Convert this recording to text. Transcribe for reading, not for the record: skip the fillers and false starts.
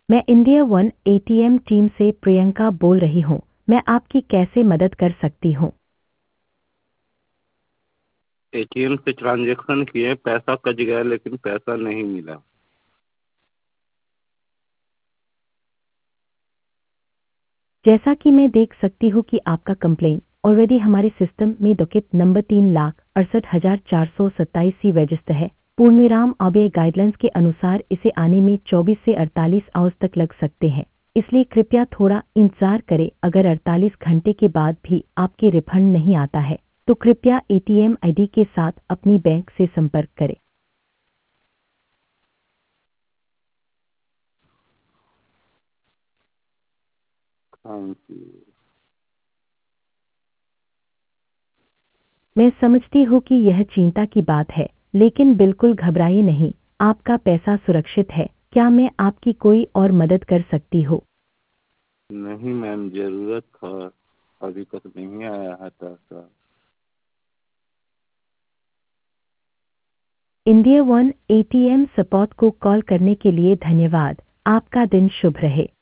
मैं India one ATM team से प्रियंका बोल रही हूँ। मैं आपकी कैसे मदद कर सकती हूँ? एटीएम से ट्रांजैक्शन किए, पैसा कट गया लेकिन पैसा नहीं मिला। जैसा कि मैं देख सकती हूँ कि आपका कंप्लेंट ऑलरेडी हमारे सिस्टम में डॉकेट नंबर 3,68,427 सी रजिस्टर है। पूर्णविराम अबे गाइडलाइंस के अनुसार इसे आने में 24 से 48 आवर्स तक लग सकते हैं, इसलिए कृपया थोड़ा इंतजार करें। अगर 48 घंटे के बाद भी आपके रिफंड नहीं आता है तो कृपया एटीएम आईडी के साथ अपनी बैंक से संपर्क करें। Thank you. मैं समझती हूँ कि यह चिंता की बात है, लेकिन बिल्कुल घबराइए नहीं, आपका पैसा सुरक्षित है। क्या मैं आपकी कोई और मदद कर सकती हूँ? नहीं मैम, जरूरत था, अभी तक नहीं आया है पैसा। इंडिया वन एटीएम सपोर्ट को कॉल करने के लिए धन्यवाद। आपका दिन शुभ रहे।